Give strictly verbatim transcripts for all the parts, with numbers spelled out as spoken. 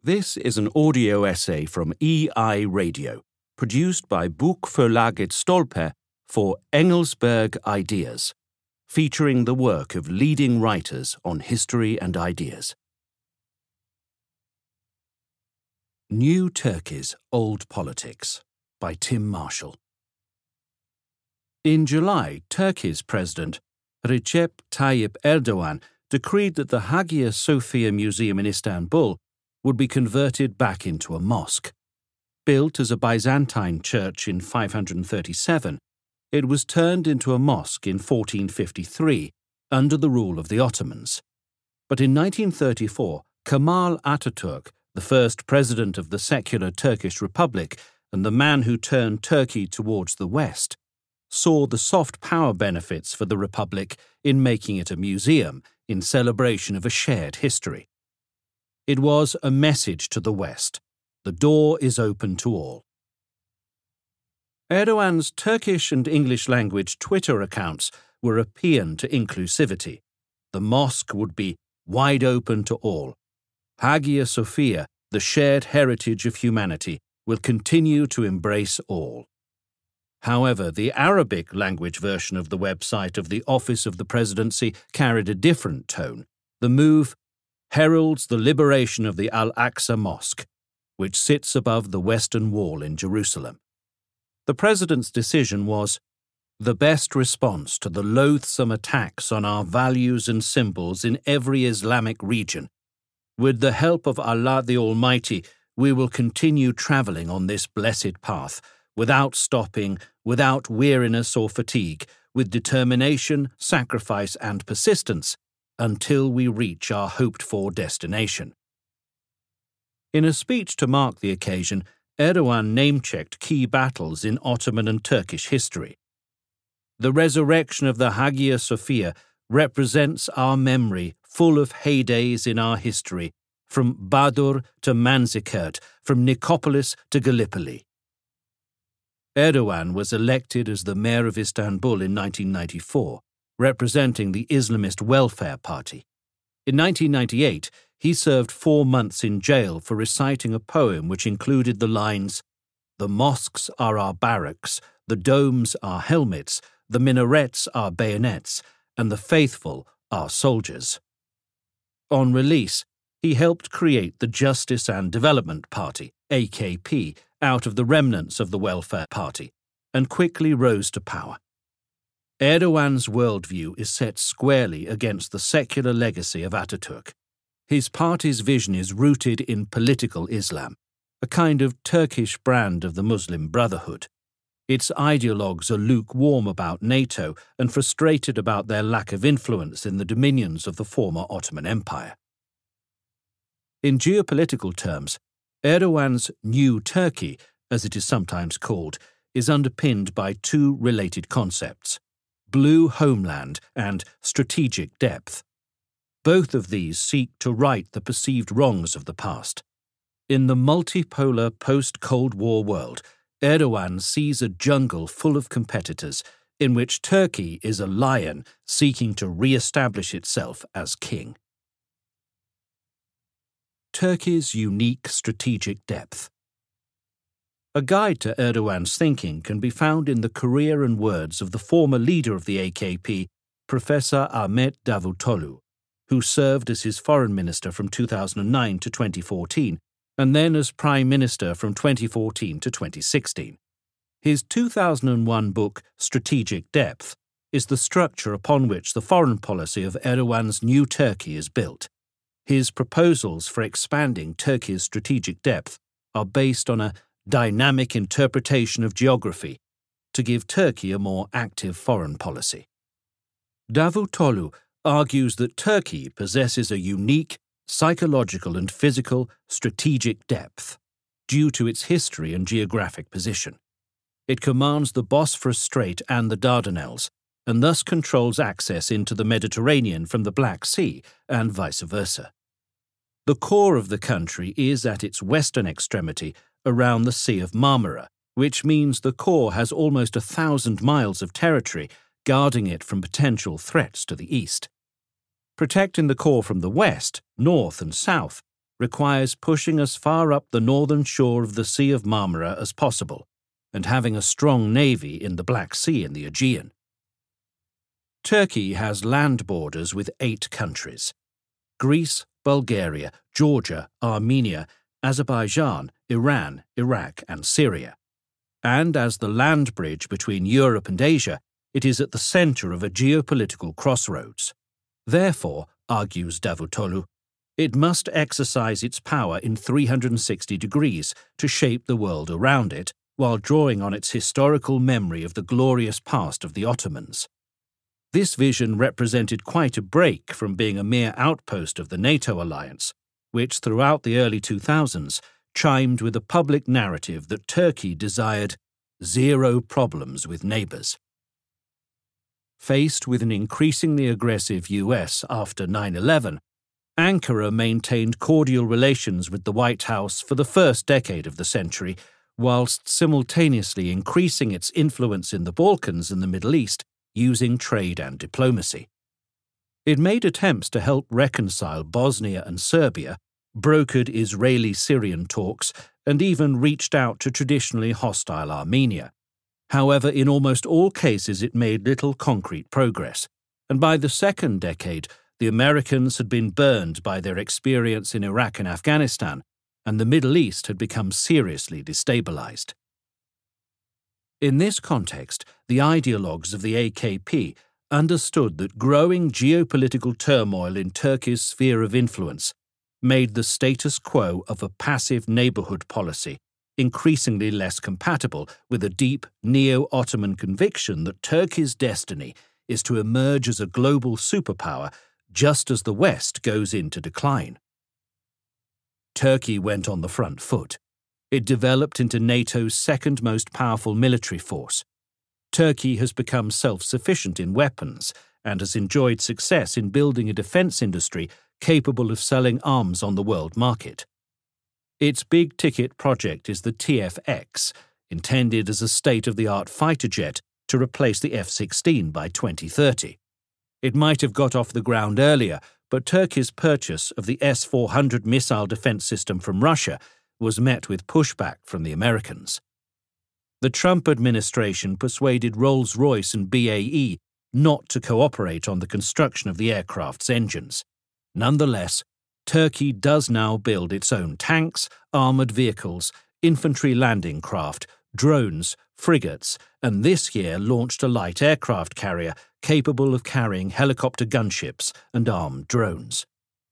This is an audio essay from E I Radio, produced by Bokförlaget Stolpe for Engelsberg Ideas, featuring the work of leading writers on history and ideas. New Turkey's Old Politics by Tim Marshall. In July, Turkey's President Recep Tayyip Erdogan decreed that the Hagia Sophia Museum in Istanbul would be converted back into a mosque. Built as a Byzantine church in five hundred thirty-seven, it was turned into a mosque in fourteen fifty-three under the rule of the Ottomans. But in nineteen thirty-four, Kemal Atatürk, the first president of the secular Turkish Republic and the man who turned Turkey towards the West, saw the soft power benefits for the Republic in making it a museum in celebration of a shared history. It was a message to the West. The door is open to all. Erdogan's Turkish and English language Twitter accounts were a paean to inclusivity. The mosque would be wide open to all. Hagia Sophia, the shared heritage of humanity, will continue to embrace all. However, the Arabic language version of the website of the Office of the Presidency carried a different tone. The move heralds the liberation of the Al-Aqsa Mosque, which sits above the Western Wall in Jerusalem. The President's decision was the best response to the loathsome attacks on our values and symbols in every Islamic region. With the help of Allah the Almighty, we will continue traveling on this blessed path, without stopping, without weariness or fatigue, with determination, sacrifice, and persistence, until we reach our hoped-for destination. In a speech to mark the occasion, Erdogan name-checked key battles in Ottoman and Turkish history. The resurrection of the Hagia Sophia represents our memory full of heydays in our history, from Badur to Manzikert, from Nicopolis to Gallipoli. Erdogan was elected as the mayor of Istanbul in nineteen ninety-four, representing the Islamist Welfare Party. In nineteen ninety-eight, he served four months in jail for reciting a poem which included the lines, "The mosques are our barracks, the domes are helmets, the minarets are bayonets, and the faithful are soldiers." On release, he helped create the Justice and Development Party, A K P, out of the remnants of the Welfare Party, and quickly rose to power. Erdogan's worldview is set squarely against the secular legacy of Atatürk. His party's vision is rooted in political Islam, a kind of Turkish brand of the Muslim Brotherhood. Its ideologues are lukewarm about NATO and frustrated about their lack of influence in the dominions of the former Ottoman Empire. In geopolitical terms, Erdogan's New Turkey, as it is sometimes called, is underpinned by two related concepts: blue homeland and strategic depth. Both of these seek to right the perceived wrongs of the past. In the multipolar post-Cold War world, Erdogan sees a jungle full of competitors in which Turkey is a lion seeking to re-establish itself as king. Turkey's unique strategic depth. A guide to Erdogan's thinking can be found in the career and words of the former leader of the A K P, Professor Ahmet Davutoglu, who served as his foreign minister from two thousand nine to twenty fourteen, and then as prime minister from twenty fourteen to twenty sixteen. His two thousand one book, Strategic Depth, is the structure upon which the foreign policy of Erdogan's New Turkey is built. His proposals for expanding Turkey's strategic depth are based on a dynamic interpretation of geography to give Turkey a more active foreign policy. Davutoglu argues that Turkey possesses a unique psychological and physical strategic depth due to its history and geographic position. It commands the Bosphorus Strait and the Dardanelles, and thus controls access into the Mediterranean from the Black Sea and vice versa. The core of the country is at its western extremity around the Sea of Marmara, which means the core has almost a thousand miles of territory guarding it from potential threats to the east. Protecting the core from the west, north and south requires pushing as far up the northern shore of the Sea of Marmara as possible and having a strong navy in the Black Sea and the Aegean. Turkey has land borders with eight countries: Greece, Bulgaria, Georgia, Armenia, Azerbaijan, Iran, Iraq, and Syria. And as the land bridge between Europe and Asia, it is at the center of a geopolitical crossroads. Therefore, argues Davutoglu, it must exercise its power in three hundred sixty degrees to shape the world around it, while drawing on its historical memory of the glorious past of the Ottomans. This vision represented quite a break from being a mere outpost of the NATO alliance, which throughout the early two thousands chimed with a public narrative that Turkey desired zero problems with neighbors. Faced with an increasingly aggressive U S after nine eleven, Ankara maintained cordial relations with the White House for the first decade of the century, whilst simultaneously increasing its influence in the Balkans and the Middle East using trade and diplomacy. It made attempts to help reconcile Bosnia and Serbia, brokered Israeli-Syrian talks, and even reached out to traditionally hostile Armenia. However, in almost all cases it made little concrete progress, and by the second decade, the Americans had been burned by their experience in Iraq and Afghanistan, and the Middle East had become seriously destabilized. In this context, the ideologues of the A K P understood that growing geopolitical turmoil in Turkey's sphere of influence made the status quo of a passive neighborhood policy increasingly less compatible with a deep neo-Ottoman conviction that Turkey's destiny is to emerge as a global superpower just as the West goes into decline. Turkey went on the front foot. It developed into NATO's second most powerful military force. Turkey has become self-sufficient in weapons and has enjoyed success in building a defense industry capable of selling arms on the world market. Its big-ticket project is the T F X, intended as a state-of-the-art fighter jet to replace the F sixteen by twenty thirty. It might have got off the ground earlier, but Turkey's purchase of the S four hundred missile defense system from Russia was met with pushback from the Americans. The Trump administration persuaded Rolls-Royce and B A E not to cooperate on the construction of the aircraft's engines. Nonetheless, Turkey does now build its own tanks, armoured vehicles, infantry landing craft, drones, frigates, and this year launched a light aircraft carrier capable of carrying helicopter gunships and armed drones.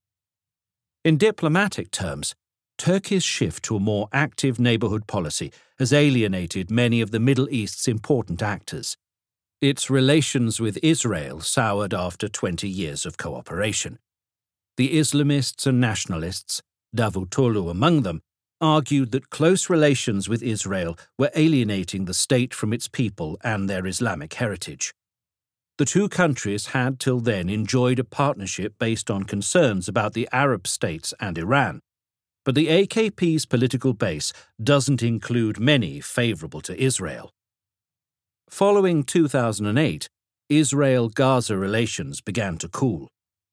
In diplomatic terms, Turkey's shift to a more active neighbourhood policy has alienated many of the Middle East's important actors. Its relations with Israel soured after twenty years of cooperation. The Islamists and nationalists, Davutoglu among them, argued that close relations with Israel were alienating the state from its people and their Islamic heritage. The two countries had till then enjoyed a partnership based on concerns about the Arab states and Iran, but the A K P's political base doesn't include many favourable to Israel. Following two thousand eight, Israel-Gaza relations began to cool.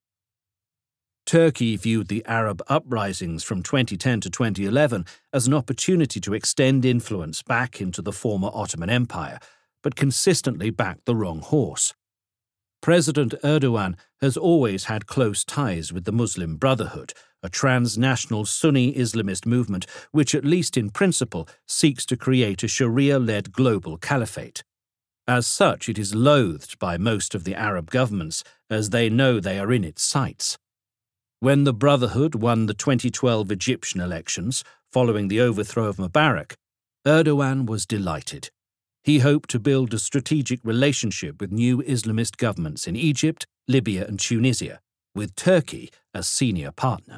Turkey viewed the Arab uprisings from twenty ten to twenty eleven as an opportunity to extend influence back into the former Ottoman Empire, but consistently backed the wrong horse. President Erdogan has always had close ties with the Muslim Brotherhood, a transnational Sunni Islamist movement which, at least in principle, seeks to create a Sharia-led global caliphate. As such, it is loathed by most of the Arab governments, as they know they are in its sights. When the Brotherhood won the twenty twelve Egyptian elections, following the overthrow of Mubarak, Erdogan was delighted. He hoped to build a strategic relationship with new Islamist governments in Egypt, Libya, and Tunisia, with Turkey as senior partner.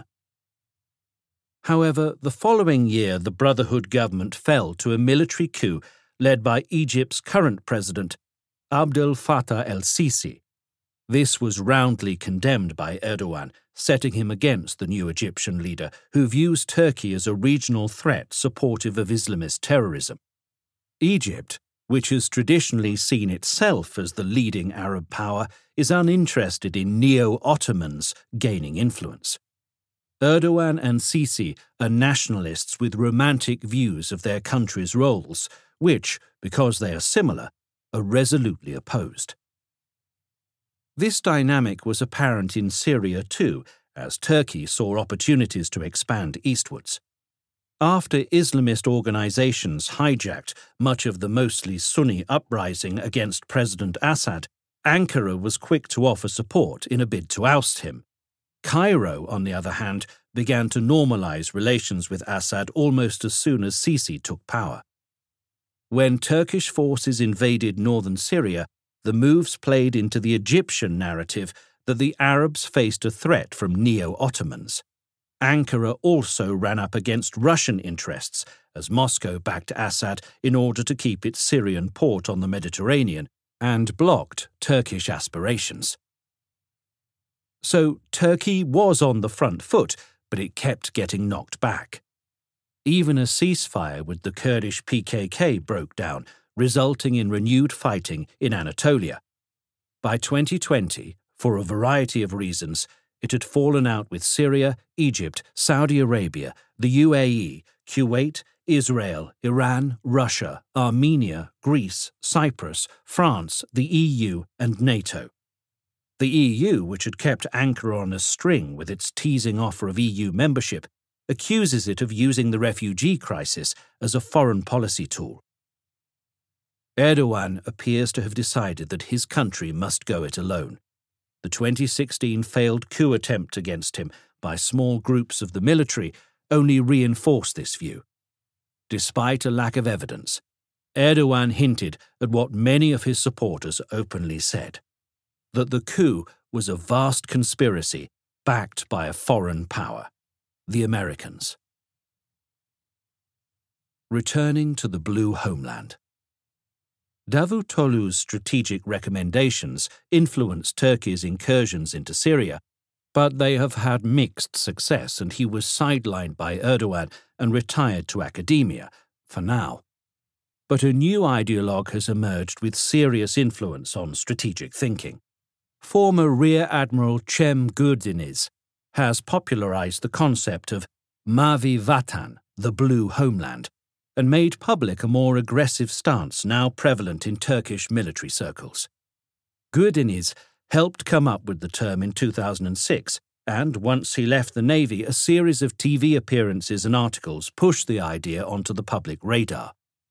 However, the following year the Brotherhood government fell to a military coup led by Egypt's current president, Abdel Fattah el-Sisi. This was roundly condemned by Erdogan, setting him against the new Egyptian leader, who views Turkey as a regional threat supportive of Islamist terrorism. Egypt, which has traditionally seen itself as the leading Arab power, is uninterested in neo-Ottomans gaining influence. Erdogan and Sisi are nationalists with romantic views of their country's roles, which, because they are similar, are resolutely opposed. This dynamic was apparent in Syria too, as Turkey saw opportunities to expand eastwards. After Islamist organizations hijacked much of the mostly Sunni uprising against President Assad, Ankara was quick to offer support in a bid to oust him. Cairo, on the other hand, began to normalize relations with Assad almost as soon as Sisi took power. When Turkish forces invaded northern Syria, the moves played into the Egyptian narrative that the Arabs faced a threat from neo-Ottomans. Ankara also ran up against Russian interests, as Moscow backed Assad in order to keep its Syrian port on the Mediterranean and blocked Turkish aspirations. So Turkey was on the front foot, but it kept getting knocked back. Even a ceasefire with the Kurdish P K K broke down, resulting in renewed fighting in Anatolia. By twenty twenty, for a variety of reasons, it had fallen out with Syria, Egypt, Saudi Arabia, the U A E, Kuwait, Israel, Iran, Russia, Armenia, Greece, Cyprus, France, the E U, and NATO. The E U, which had kept Ankara on a string with its teasing offer of E U membership, accuses it of using the refugee crisis as a foreign policy tool. Erdogan appears to have decided that his country must go it alone. The twenty sixteen failed coup attempt against him by small groups of the military only reinforced this view. Despite a lack of evidence, Erdogan hinted at what many of his supporters openly said, that the coup was a vast conspiracy backed by a foreign power, the Americans. Returning to the Blue Homeland. Davutoglu's strategic recommendations influenced Turkey's incursions into Syria, but they have had mixed success, and he was sidelined by Erdogan and retired to academia, for now. But a new ideologue has emerged with serious influence on strategic thinking. Former Rear Admiral Cem Gürdeniz has popularized the concept of Mavi Vatan, the Blue Homeland, and made public a more aggressive stance now prevalent in Turkish military circles. Gürdeniz helped come up with the term in two thousand six, and once he left the Navy, a series of T V appearances and articles pushed the idea onto the public radar.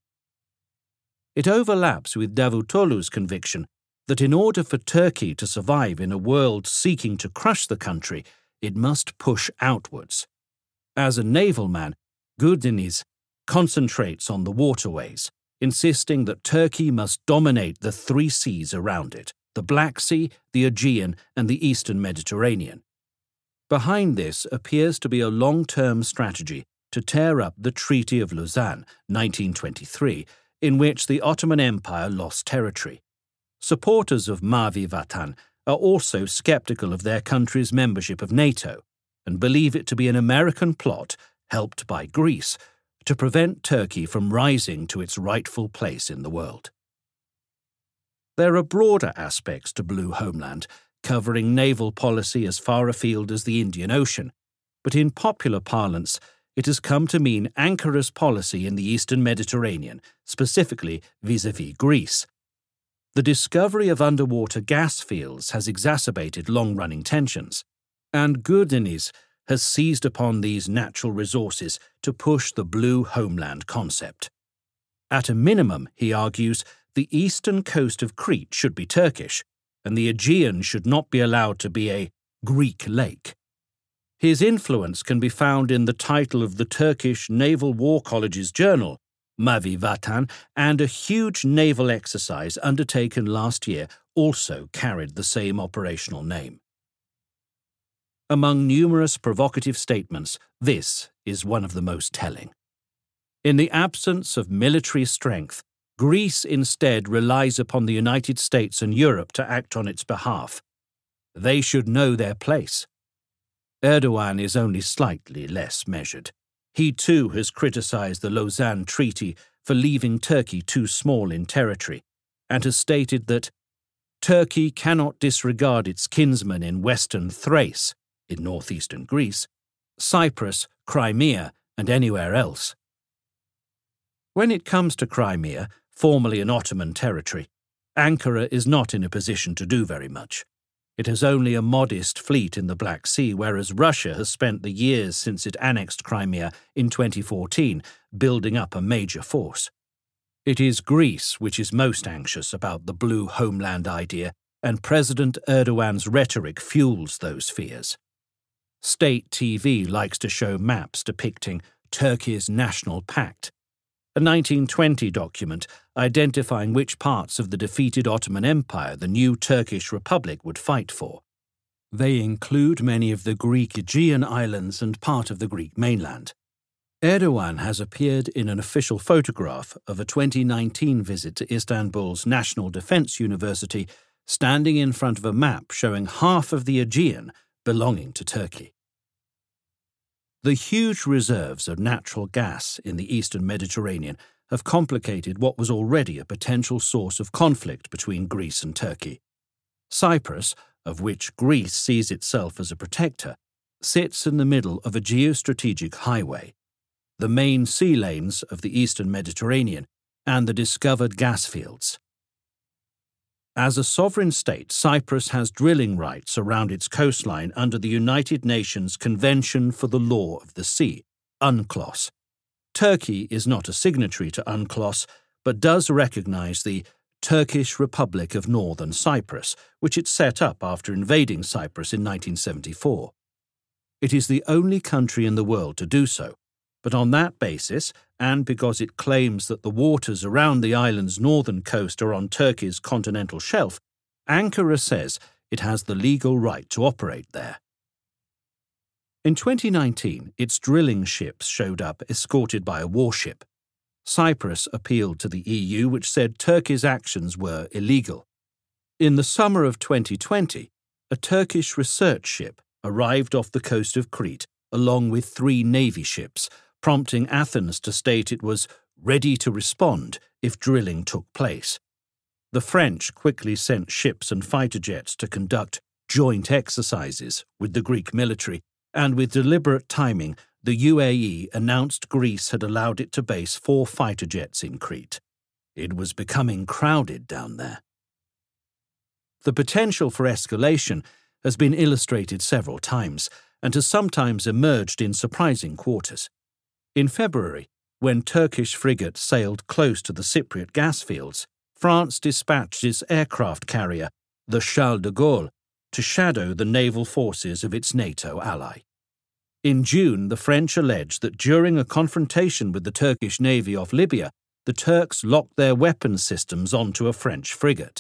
It overlaps with Davutoglu's conviction that in order for Turkey to survive in a world seeking to crush the country, it must push outwards. As a naval man, Gürdeniz concentrates on the waterways, insisting that Turkey must dominate the three seas around it, the Black Sea, the Aegean, and the Eastern Mediterranean. Behind this appears to be a long-term strategy to tear up the Treaty of Lausanne, nineteen twenty-three, in which the Ottoman Empire lost territory. Supporters of Mavi Vatan are also skeptical of their country's membership of NATO and believe it to be an American plot, helped by Greece, to prevent Turkey from rising to its rightful place in the world. There are broader aspects to Blue Homeland, covering naval policy as far afield as the Indian Ocean, but in popular parlance, it has come to mean Ankara's policy in the Eastern Mediterranean, specifically vis-à-vis Greece. The discovery of underwater gas fields has exacerbated long-running tensions, and Gürdeniz has seized upon these natural resources to push the Blue Homeland concept. At a minimum, he argues, the eastern coast of Crete should be Turkish, and the Aegean should not be allowed to be a Greek lake. His influence can be found in the title of the Turkish Naval War College's journal, Mavi Vatan, and a huge naval exercise undertaken last year also carried the same operational name. Among numerous provocative statements, this is one of the most telling. In the absence of military strength, Greece instead relies upon the United States and Europe to act on its behalf. They should know their place. Erdogan is only slightly less measured. He too has criticized the Lausanne Treaty for leaving Turkey too small in territory, and has stated that Turkey cannot disregard its kinsmen in western Thrace, in northeastern Greece, Cyprus, Crimea, and anywhere else. When it comes to Crimea, formerly an Ottoman territory, Ankara is not in a position to do very much. It has only a modest fleet in the Black Sea, whereas Russia has spent the years since it annexed Crimea in twenty fourteen building up a major force. It is Greece which is most anxious about the blue homeland idea, and President Erdogan's rhetoric fuels those fears. State T V likes to show maps depicting Turkey's national pact, a nineteen twenty document identifying which parts of the defeated Ottoman Empire the new Turkish Republic would fight for. They include many of the Greek Aegean islands and part of the Greek mainland. Erdogan has appeared in an official photograph of a twenty nineteen visit to Istanbul's National Defense University, standing in front of a map showing half of the Aegean belonging to Turkey. The huge reserves of natural gas in the eastern Mediterranean have complicated what was already a potential source of conflict between Greece and Turkey. Cyprus, of which Greece sees itself as a protector, sits in the middle of a geostrategic highway, the main sea lanes of the eastern Mediterranean, and the discovered gas fields. As a sovereign state, Cyprus has drilling rights around its coastline under the United Nations Convention for the Law of the Sea, UNCLOS. Turkey is not a signatory to UNCLOS, but does recognize the Turkish Republic of Northern Cyprus, which it set up after invading Cyprus in nineteen seventy-four. It is the only country in the world to do so, but on that basis, and because it claims that the waters around the island's northern coast are on Turkey's continental shelf, Ankara says it has the legal right to operate there. In twenty nineteen, its drilling ships showed up escorted by a warship. Cyprus appealed to the E U, which said Turkey's actions were illegal. In the summer of twenty twenty, a Turkish research ship arrived off the coast of Crete along with three navy ships, prompting Athens to state it was ready to respond if drilling took place. The French quickly sent ships and fighter jets to conduct joint exercises with the Greek military, and with deliberate timing, the U A E announced Greece had allowed it to base four fighter jets in Crete. It was becoming crowded down there. The potential for escalation has been illustrated several times, and has sometimes emerged in surprising quarters. In February, when Turkish frigates sailed close to the Cypriot gas fields, France dispatched its aircraft carrier, the Charles de Gaulle, to shadow the naval forces of its NATO ally. In June, the French alleged that during a confrontation with the Turkish Navy off Libya, the Turks locked their weapons systems onto a French frigate.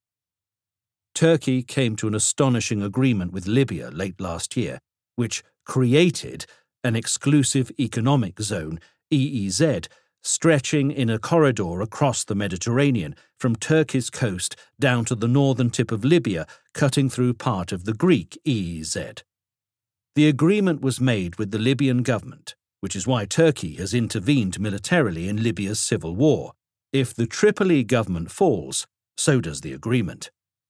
Turkey came to an astonishing agreement with Libya late last year, which created an exclusive economic zone, E E Z, stretching in a corridor across the Mediterranean from Turkey's coast down to the northern tip of Libya, cutting through part of the Greek E E Z. The agreement was made with the Libyan government, which is why Turkey has intervened militarily in Libya's civil war. If the Tripoli government falls, so does the agreement.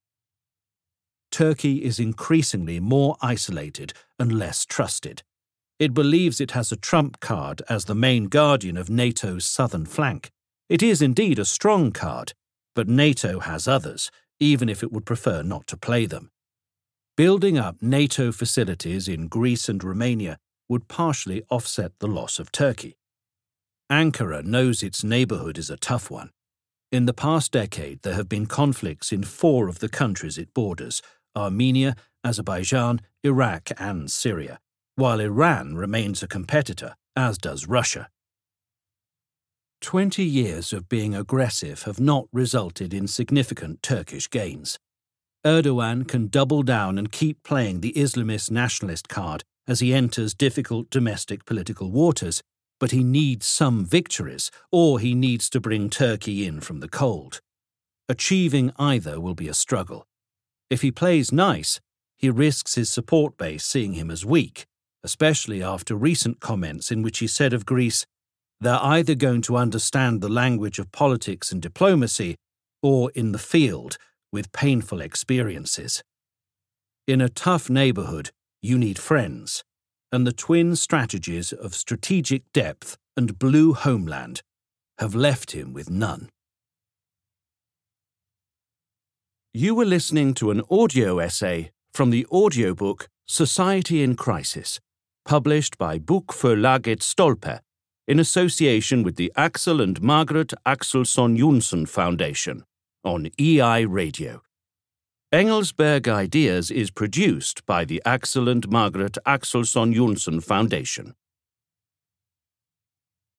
Turkey is increasingly more isolated and less trusted. It believes it has a trump card as the main guardian of NATO's southern flank. It is indeed a strong card, but NATO has others, even if it would prefer not to play them. Building up NATO facilities in Greece and Romania would partially offset the loss of Turkey. Ankara knows its neighbourhood is a tough one. In the past decade, there have been conflicts in four of the countries it borders: Armenia, Azerbaijan, Iraq, and Syria, while Iran remains a competitor, as does Russia. Twenty years of being aggressive have not resulted in significant Turkish gains. Erdogan can double down and keep playing the Islamist nationalist card as he enters difficult domestic political waters, but he needs some victories, or he needs to bring Turkey in from the cold. Achieving either will be a struggle. If he plays nice, he risks his support base seeing him as weak, especially after recent comments in which he said of Greece, "They're either going to understand the language of politics and diplomacy, or in the field, with painful experiences." In a tough neighbourhood, you need friends, and the twin strategies of strategic depth and blue homeland have left him with none. You were listening to an audio essay from the audiobook Society in Crisis, published by Bokförlaget Stolpe in association with the Axel and Margaret Axelsson Jonsson Foundation on E I Radio. Engelsberg Ideas is produced by the Axel and Margaret Axelsson Jonsson Foundation.